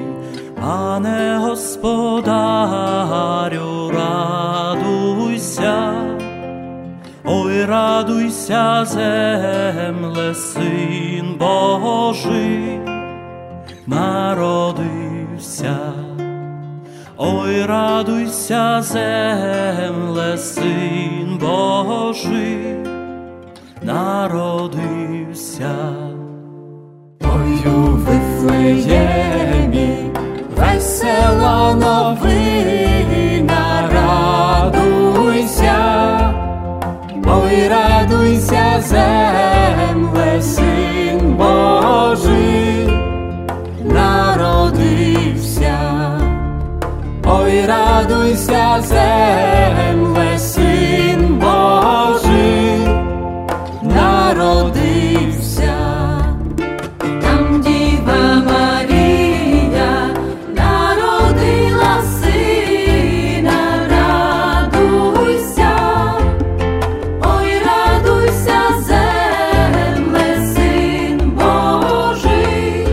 Пане Господарю, радуйся, ой, радуйся, земле, Син Божий народився. Ой, радуйся, земле, Син Божий народився. Ой, у Вифлеємі весела новина, радуйся, ой, радуйся, земле, Син Божий народився. Ой, радуйся, земле, Син Божий народився. Там Діва Марія народила сина, радуйся, ой, радуйся, земле, Син Божий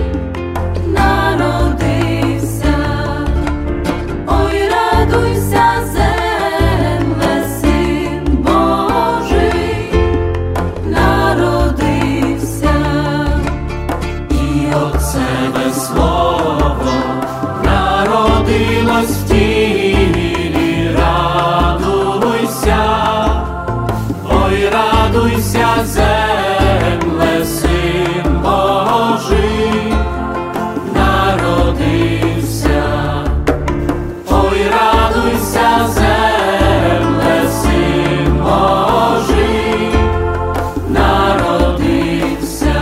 народився. Ой, радуйся, земле, Син Божий народився. І Отцеве Слово народилось в тілі, радуйся, ой, радуйся, земле, Син Божий народився. Ой, радуйся, земле, Син Божий народився.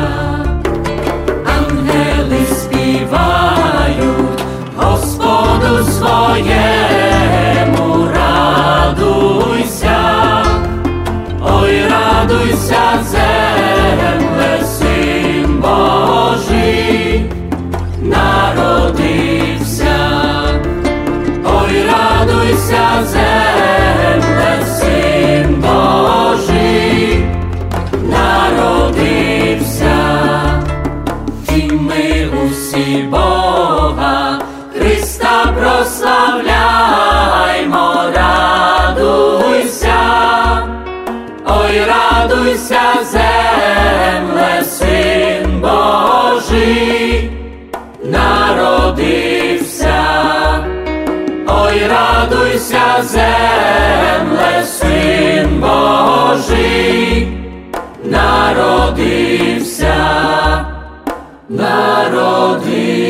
Ангели співають Господу своєму, радуйся, ой, радуйся, земле, Син Божий народився. Ой, радуйся, земле, Син Божий народився. І ми усі Бога Христа прославляймо, радуйся, ой, радуйся, земле, Син Божий народився. Ой, радуйся, земле, Син Божий народився. Народився.